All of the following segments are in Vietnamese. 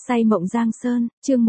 Say mộng Giang Sơn, chương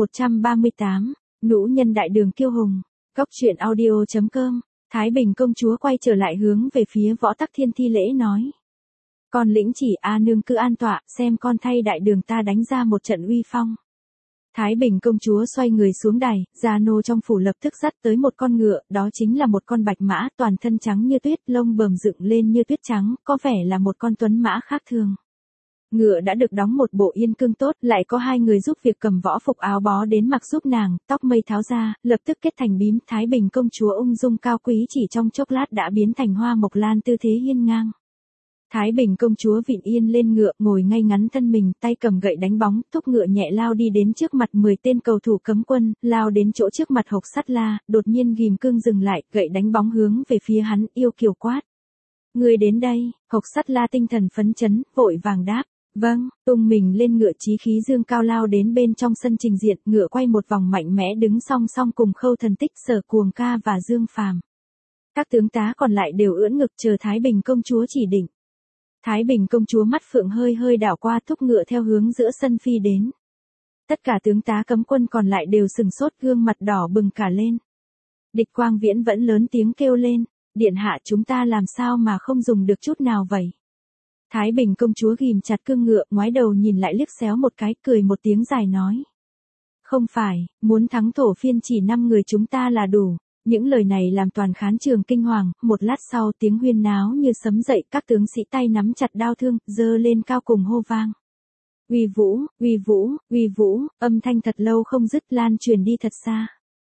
138, Nữ nhân đại đường kiêu hùng. Góc truyện audio.com. Thái Bình công chúa quay trở lại hướng về phía Võ Tắc Thiên thi lễ nói. Con lĩnh chỉ A nương cứ an tọa, xem con thay đại đường ta đánh ra một trận uy phong. Thái Bình công chúa xoay người xuống đài, gia nô trong phủ lập tức dắt tới một con ngựa, đó chính là một con bạch mã, toàn thân trắng như tuyết, lông bờm dựng lên như tuyết trắng, có vẻ là một con tuấn mã khác thường. Ngựa đã được đóng một bộ yên cương tốt, lại có hai người giúp việc cầm võ phục áo bó đến mặc giúp nàng, tóc mây tháo ra, lập tức kết thành bím. Thái Bình công chúa ung dung cao quý chỉ trong chốc lát đã biến thành hoa mộc lan tư thế hiên ngang. Thái Bình công chúa vịn yên lên ngựa, ngồi ngay ngắn thân mình, tay cầm gậy đánh bóng, thúc ngựa nhẹ lao đi đến trước mặt 10 tên cầu thủ cấm quân, lao đến chỗ trước mặt Hộc Sắt La, đột nhiên ghim cương dừng lại, gậy đánh bóng hướng về phía hắn, yêu kiều quát. Người đến đây, Hộc Sắt La tinh thần phấn chấn, vội vàng đáp. Vâng, tung mình lên ngựa chí khí dương cao lao đến bên trong sân trình diện, ngựa quay một vòng mạnh mẽ đứng song song cùng Khâu Thần Tích, Sở Cuồng Ca và Dương Phàm. Các tướng tá còn lại đều ưỡn ngực chờ Thái Bình công chúa chỉ định. Thái Bình công chúa mắt phượng hơi hơi đảo qua, thúc ngựa theo hướng giữa sân phi đến. Tất cả tướng tá cấm quân còn lại đều sừng sốt, gương mặt đỏ bừng cả lên. Địch Quang Viễn vẫn lớn tiếng kêu lên, điện hạ chúng ta làm sao mà không dùng được chút nào vậy? Thái Bình công chúa ghim chặt cương ngựa, ngoái đầu nhìn lại liếc xéo một cái, cười một tiếng dài nói. Không phải, muốn thắng Thổ Phiên chỉ 5 người chúng ta là đủ. Những lời này làm toàn khán trường kinh hoàng, một lát sau tiếng huyên náo như sấm dậy, các tướng sĩ tay nắm chặt đao thương, giơ lên cao cùng hô vang. Uy vũ, uy vũ, uy vũ, âm thanh thật lâu không dứt, lan truyền đi thật xa.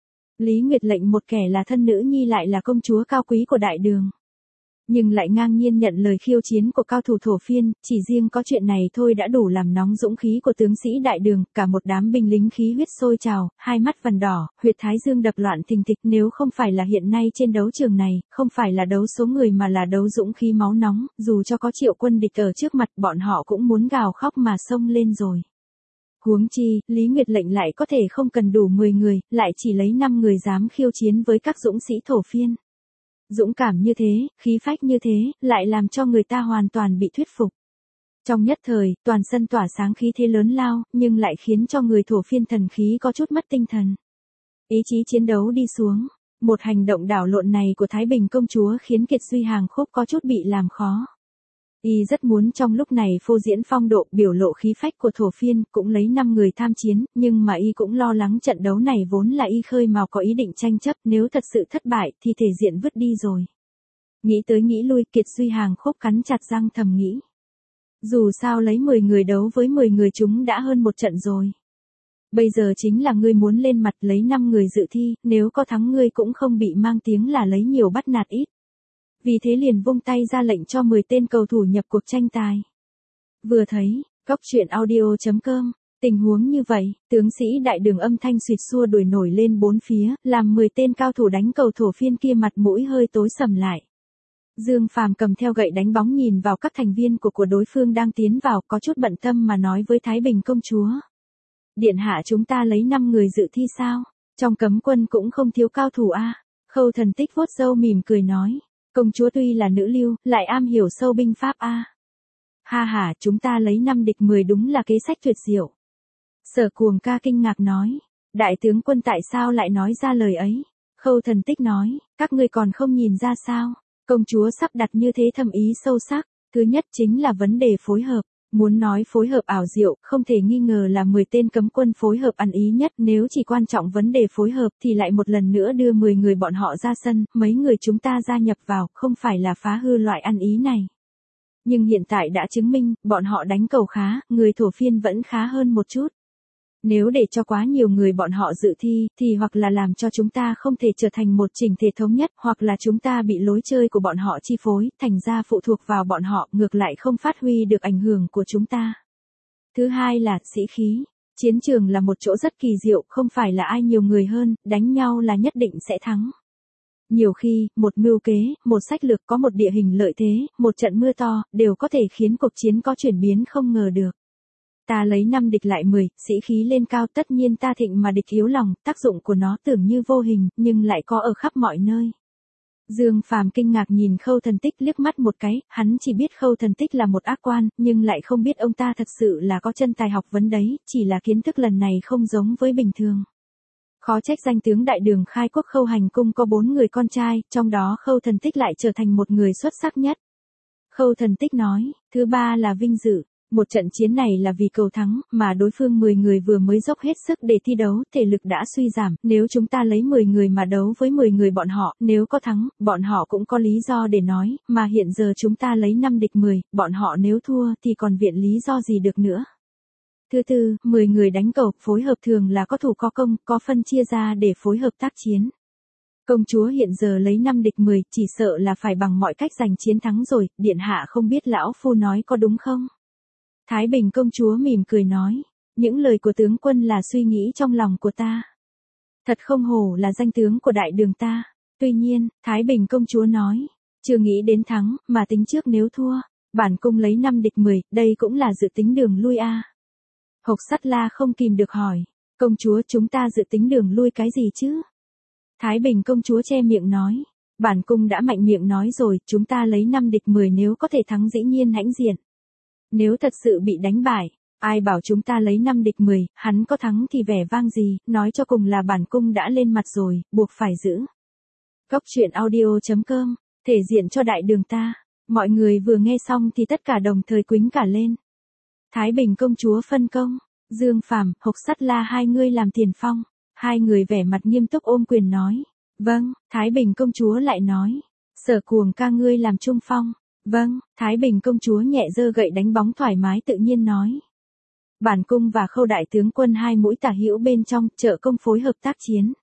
Lý Nguyệt lệnh một kẻ là thân nữ nhi lại là công chúa cao quý của đại đường. Nhưng lại ngang nhiên nhận lời khiêu chiến của cao thủ Thổ Phiên, chỉ riêng có chuyện này thôi đã đủ làm nóng dũng khí của tướng sĩ đại đường, cả một đám binh lính khí huyết sôi trào, hai mắt vằn đỏ, huyệt thái dương đập loạn thình thịch. Nếu không phải là hiện nay trên đấu trường này, không phải là đấu số người mà là đấu dũng khí máu nóng, dù cho có triệu quân địch ở trước mặt bọn họ cũng muốn gào khóc mà xông lên rồi. Huống chi, Lý Nguyệt lệnh lại có thể không cần đủ 10 người, lại chỉ lấy 5 người dám khiêu chiến với các dũng sĩ Thổ Phiên. Dũng cảm như thế, khí phách như thế, lại làm cho người ta hoàn toàn bị thuyết phục. Trong nhất thời, toàn sân tỏa sáng khí thế lớn lao, nhưng lại khiến cho người Thổ Phiên thần khí có chút mất tinh thần. Ý chí chiến đấu đi xuống. Một hành động đảo lộn này của Thái Bình công chúa khiến Kiệt Duy Hàng Khúc có chút bị làm khó. Y rất muốn trong lúc này phô diễn phong độ, biểu lộ khí phách của Thổ Phiên, cũng lấy 5 người tham chiến, nhưng mà Y cũng lo lắng trận đấu này vốn là Y khơi mào có ý định tranh chấp, nếu thật sự thất bại thì thể diện vứt đi rồi. Nghĩ tới nghĩ lui, Kiệt Duy Hàng Khúc cắn chặt răng thầm nghĩ. Dù sao lấy 10 người đấu với 10 người chúng đã hơn một trận rồi. Bây giờ chính là ngươi muốn lên mặt lấy 5 người dự thi, nếu có thắng ngươi cũng không bị mang tiếng là lấy nhiều bắt nạt ít. Vì thế liền vung tay ra lệnh cho 10 tên cầu thủ nhập cuộc tranh tài. Vừa thấy, góc truyện audio.com, tình huống như vậy, tướng sĩ đại đường âm thanh xuyệt xua đuổi nổi lên bốn phía, làm 10 tên cao thủ đánh cầu Thổ Phiên kia mặt mũi hơi tối sầm lại. Dương Phàm cầm theo gậy đánh bóng nhìn vào các thành viên của đối phương đang tiến vào, có chút bận tâm mà nói với Thái Bình công chúa. Điện hạ chúng ta lấy 5 người dự thi sao? Trong cấm quân cũng không thiếu cao thủ a. Khâu Thần Tích vuốt râu mỉm cười nói. Công chúa tuy là nữ lưu, lại am hiểu sâu binh pháp a. Ha ha, chúng ta lấy 5 địch 10 đúng là kế sách tuyệt diệu. Sở Cuồng Ca kinh ngạc nói. Đại tướng quân tại sao lại nói ra lời ấy? Khâu Thần Tích nói, các ngươi còn không nhìn ra sao? Công chúa sắp đặt như thế thâm ý sâu sắc. Thứ nhất chính là vấn đề phối hợp. Muốn nói phối hợp ảo diệu, không thể nghi ngờ là 10 tên cấm quân phối hợp ăn ý nhất, nếu chỉ quan trọng vấn đề phối hợp thì lại một lần nữa đưa 10 người bọn họ ra sân, mấy người chúng ta gia nhập vào, không phải là phá hư loại ăn ý này. Nhưng hiện tại đã chứng minh, bọn họ đánh cầu khá, người Thổ Phiên vẫn khá hơn một chút. Nếu để cho quá nhiều người bọn họ dự thi, thì hoặc là làm cho chúng ta không thể trở thành một chỉnh thể thống nhất, hoặc là chúng ta bị lối chơi của bọn họ chi phối, thành ra phụ thuộc vào bọn họ, ngược lại không phát huy được ảnh hưởng của chúng ta. Thứ hai là sĩ khí. Chiến trường là một chỗ rất kỳ diệu, không phải là ai nhiều người hơn, đánh nhau là nhất định sẽ thắng. Nhiều khi, một mưu kế, một sách lược có một địa hình lợi thế, một trận mưa to, đều có thể khiến cuộc chiến có chuyển biến không ngờ được. Ta lấy 5 địch lại 10, sĩ khí lên cao, tất nhiên ta thịnh mà địch yếu lòng, tác dụng của nó tưởng như vô hình, nhưng lại có ở khắp mọi nơi. Dương Phàm kinh ngạc nhìn Khâu Thần Tích liếc mắt một cái, hắn chỉ biết Khâu Thần Tích là một ác quan, nhưng lại không biết ông ta thật sự là có chân tài học vấn đấy, chỉ là kiến thức lần này không giống với bình thường. Khó trách danh tướng đại đường khai quốc Khâu Hành Cung có 4 người con trai, trong đó Khâu Thần Tích lại trở thành một người xuất sắc nhất. Khâu Thần Tích nói, thứ ba là vinh dự. Một trận chiến này là vì cầu thắng, mà đối phương 10 người vừa mới dốc hết sức để thi đấu, thể lực đã suy giảm, nếu chúng ta lấy 10 người mà đấu với 10 người bọn họ, nếu có thắng, bọn họ cũng có lý do để nói, mà hiện giờ chúng ta lấy 5 địch 10, bọn họ nếu thua thì còn viện lý do gì được nữa. Thứ tư, 10 người đánh cờ, phối hợp thường là có thủ có công, có phân chia ra để phối hợp tác chiến. Công chúa hiện giờ lấy 5 địch 10, chỉ sợ là phải bằng mọi cách giành chiến thắng rồi, điện hạ không biết lão phu nói có đúng không? Thái Bình công chúa mỉm cười nói, những lời của tướng quân là suy nghĩ trong lòng của ta. Thật không hổ là danh tướng của đại đường ta. Tuy nhiên, Thái Bình công chúa nói, chưa nghĩ đến thắng, mà tính trước nếu thua, bản cung lấy 5 địch 10, đây cũng là dự tính đường lui a. Hộc Sắt La không kìm được hỏi, công chúa chúng ta dự tính đường lui cái gì chứ? Thái Bình công chúa che miệng nói, bản cung đã mạnh miệng nói rồi, chúng ta lấy 5 địch 10 nếu có thể thắng dĩ nhiên hãnh diện. Nếu thật sự bị đánh bại, ai bảo chúng ta lấy 5 địch 10, hắn có thắng thì vẻ vang gì, nói cho cùng là bản cung đã lên mặt rồi, buộc phải giữ. Góc truyện audio.com, thể diện cho đại đường ta. Mọi người vừa nghe xong thì tất cả đồng thời quýnh cả lên. Thái Bình công chúa phân công, Dương Phàm, Hộc Sắt La hai ngươi làm tiền phong. Hai người vẻ mặt nghiêm túc ôm quyền nói. Vâng, Thái Bình công chúa lại nói. Sở Cuồng ca ngươi làm trung phong. Vâng, Thái Bình công chúa nhẹ giơ gậy đánh bóng thoải mái tự nhiên nói. Bản cung và Khâu đại tướng quân hai mũi tả hữu bên trong, trợ công phối hợp tác chiến.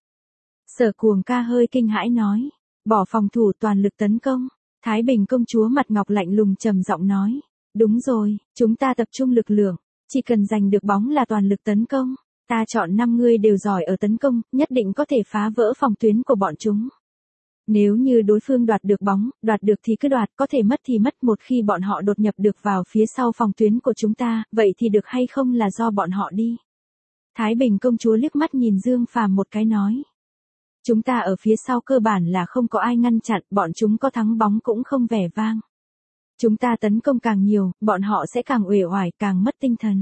Sở Cuồng ca hơi kinh hãi nói. Bỏ phòng thủ toàn lực tấn công. Thái Bình công chúa mặt ngọc lạnh lùng trầm giọng nói. Đúng rồi, chúng ta tập trung lực lượng, chỉ cần giành được bóng là toàn lực tấn công. Ta chọn 5 người đều giỏi ở tấn công, nhất định có thể phá vỡ phòng tuyến của bọn chúng. Nếu như đối phương đoạt được bóng, đoạt được thì cứ đoạt, có thể mất thì mất, một khi bọn họ đột nhập được vào phía sau phòng tuyến của chúng ta, vậy thì được hay không là do bọn họ đi. Thái Bình công chúa liếc mắt nhìn Dương Phàm một cái nói. Chúng ta ở phía sau cơ bản là không có ai ngăn chặn, bọn chúng có thắng bóng cũng không vẻ vang. Chúng ta tấn công càng nhiều, bọn họ sẽ càng uể oải, càng mất tinh thần.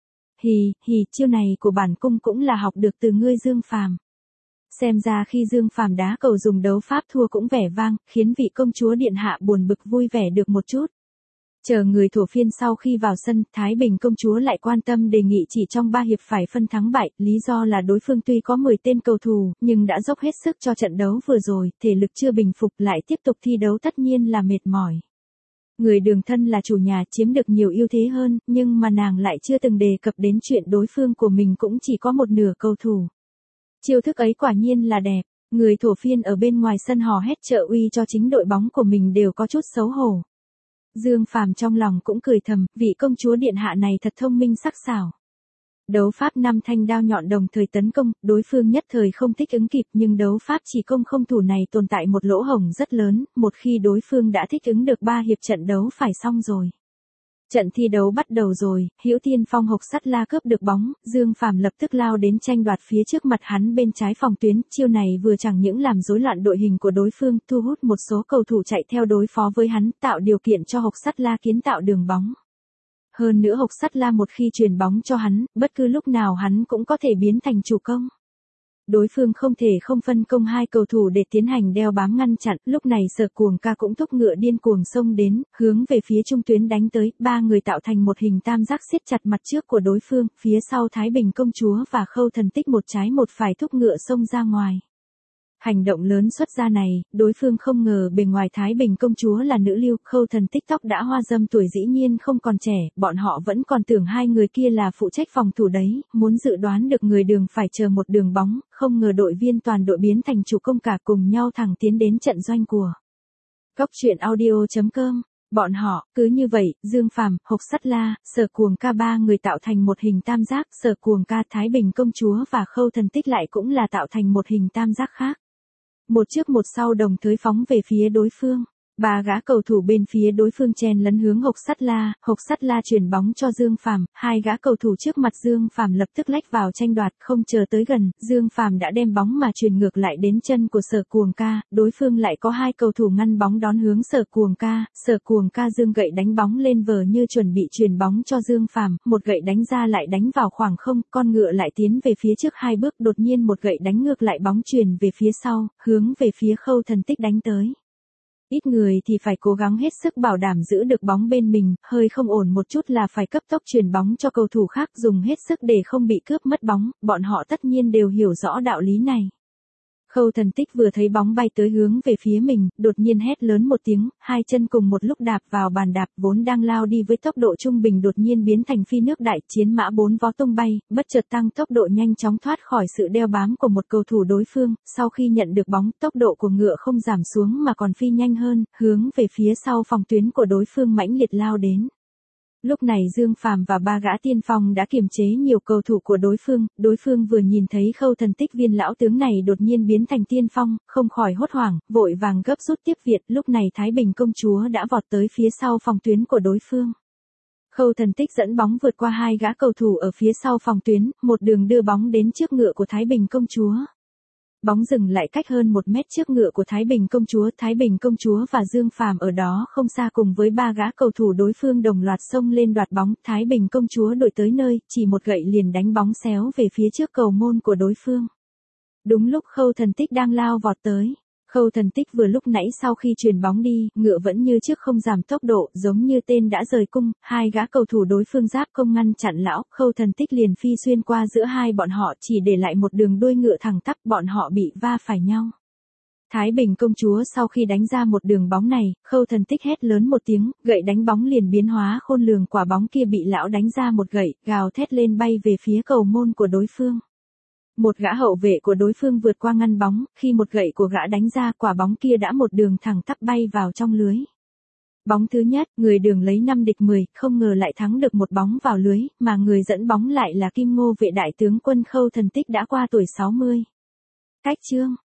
Hì, chiêu này của bản cung cũng là học được từ ngươi Dương Phàm. Xem ra khi Dương Phàm đá cầu dùng đấu pháp thua cũng vẻ vang, khiến vị công chúa điện hạ buồn bực vui vẻ được một chút. Chờ người thổ phiên sau khi vào sân, Thái Bình công chúa lại quan tâm đề nghị chỉ trong 3 hiệp phải phân thắng bại, lý do là đối phương tuy có 10 tên cầu thủ, nhưng đã dốc hết sức cho trận đấu vừa rồi, thể lực chưa bình phục lại tiếp tục thi đấu tất nhiên là mệt mỏi. Người đường thân là chủ nhà chiếm được nhiều ưu thế hơn, nhưng mà nàng lại chưa từng đề cập đến chuyện đối phương của mình cũng chỉ có một nửa cầu thủ. Chiêu thức ấy quả nhiên là đẹp, người thổ phiên ở bên ngoài sân hò hét trợ uy cho chính đội bóng của mình đều có chút xấu hổ. Dương Phàm trong lòng cũng cười thầm, vị công chúa điện hạ này thật thông minh sắc sảo. Đấu pháp 5 thanh đao nhọn đồng thời tấn công, đối phương nhất thời không thích ứng kịp, nhưng đấu pháp chỉ công không thủ này tồn tại một lỗ hổng rất lớn, một khi đối phương đã thích ứng được 3 hiệp trận đấu phải xong rồi. Trận thi đấu bắt đầu rồi, Hữu Tiên Phong Hộc Sắt La cướp được bóng, Dương Phàm lập tức lao đến tranh đoạt phía trước mặt hắn bên trái phòng tuyến, chiêu này vừa chẳng những làm rối loạn đội hình của đối phương, thu hút một số cầu thủ chạy theo đối phó với hắn, tạo điều kiện cho Hộc Sắt La kiến tạo đường bóng. Hơn nữa Hộc Sắt La một khi truyền bóng cho hắn, bất cứ lúc nào hắn cũng có thể biến thành chủ công. Đối phương không thể không phân công hai cầu thủ để tiến hành đeo bám ngăn chặn, lúc này Sở Cuồng ca cũng thúc ngựa điên cuồng xông đến, hướng về phía trung tuyến đánh tới, 3 người tạo thành một hình tam giác siết chặt mặt trước của đối phương, phía sau Thái Bình công chúa và Khâu Thần Tích một trái một phải thúc ngựa xông ra ngoài. Hành động lớn xuất ra này, đối phương không ngờ bề ngoài Thái Bình công chúa là nữ lưu, Khâu Thần Tích tóc đã hoa râm tuổi dĩ nhiên không còn trẻ, bọn họ vẫn còn tưởng hai người kia là phụ trách phòng thủ đấy, muốn dự đoán được người đường phải chờ một đường bóng, không ngờ đội viên toàn đội biến thành chủ công cả cùng nhau thẳng tiến đến trận doanh của. Góc truyện audio.com, bọn họ, cứ như vậy, Dương Phàm, Hộc Sắt La, Sở Cuồng ca 3 người tạo thành một hình tam giác, Sở Cuồng ca, Thái Bình công chúa và Khâu Thần Tích lại cũng là tạo thành một hình tam giác khác. Một trước một sau đồng thời phóng về phía đối phương. Ba gã cầu thủ bên phía đối phương chen lấn hướng Hộc Sắt La chuyển bóng cho Dương Phàm, hai gã cầu thủ trước mặt Dương Phàm lập tức lách vào tranh đoạt, không chờ tới gần, Dương Phàm đã đem bóng mà truyền ngược lại đến chân của Sở Cuồng Ca, đối phương lại có hai cầu thủ ngăn bóng đón hướng Sở Cuồng Ca dương gậy đánh bóng lên vờ như chuẩn bị truyền bóng cho Dương Phàm, một gậy đánh ra lại đánh vào khoảng không, con ngựa lại tiến về phía trước hai bước, đột nhiên một gậy đánh ngược lại bóng truyền về phía sau, hướng về phía Khâu Thần Tích đánh tới. Ít người thì phải cố gắng hết sức bảo đảm giữ được bóng bên mình, hơi không ổn một chút là phải cấp tốc truyền bóng cho cầu thủ khác, dùng hết sức để không bị cướp mất bóng, bọn họ tất nhiên đều hiểu rõ đạo lý này. Khâu Thần Tích vừa thấy bóng bay tới hướng về phía mình, đột nhiên hét lớn một tiếng, hai chân cùng một lúc đạp vào bàn đạp, vốn đang lao đi với tốc độ trung bình đột nhiên biến thành phi nước đại, chiến mã bốn vó tung bay, bất chợt tăng tốc độ nhanh chóng thoát khỏi sự đeo bám của một cầu thủ đối phương, sau khi nhận được bóng, tốc độ của ngựa không giảm xuống mà còn phi nhanh hơn, hướng về phía sau phòng tuyến của đối phương mãnh liệt lao đến. Lúc này Dương Phàm và ba gã tiên phong đã kiềm chế nhiều cầu thủ của đối phương vừa nhìn thấy Khâu Thần Tích viên lão tướng này đột nhiên biến thành tiên phong, không khỏi hốt hoảng, vội vàng gấp rút tiếp viện, lúc này Thái Bình công chúa đã vọt tới phía sau phòng tuyến của đối phương. Khâu Thần Tích dẫn bóng vượt qua hai gã cầu thủ ở phía sau phòng tuyến, một đường đưa bóng đến trước ngựa của Thái Bình công chúa. Bóng dừng lại cách hơn 1 mét trước ngựa của Thái Bình công chúa và Dương Phàm ở đó không xa cùng với ba gã cầu thủ đối phương đồng loạt xông lên đoạt bóng, Thái Bình công chúa đuổi tới nơi, chỉ một gậy liền đánh bóng xéo về phía trước cầu môn của đối phương. Đúng lúc Khâu Thần Tích đang lao vọt tới. Khâu Thần Tích vừa lúc nãy sau khi chuyền bóng đi, ngựa vẫn như trước không giảm tốc độ, giống như tên đã rời cung, hai gã cầu thủ đối phương giáp công ngăn chặn lão, Khâu Thần Tích liền phi xuyên qua giữa hai bọn họ, chỉ để lại một đường đuôi ngựa thẳng tắp, bọn họ bị va phải nhau. Thái Bình công chúa sau khi đánh ra một đường bóng này, Khâu Thần Tích hét lớn một tiếng, gậy đánh bóng liền biến hóa khôn lường, quả bóng kia bị lão đánh ra một gậy, gào thét lên bay về phía cầu môn của đối phương. Một gã hậu vệ của đối phương vượt qua ngăn bóng, khi một gậy của gã đánh ra, quả bóng kia đã một đường thẳng tắp bay vào trong lưới. Bóng thứ nhất, người đường lấy 5 địch 10, không ngờ lại thắng được một bóng vào lưới, mà người dẫn bóng lại là Kim Ngô vệ đại tướng quân Khâu Thần Tích đã qua tuổi 60. Cách chương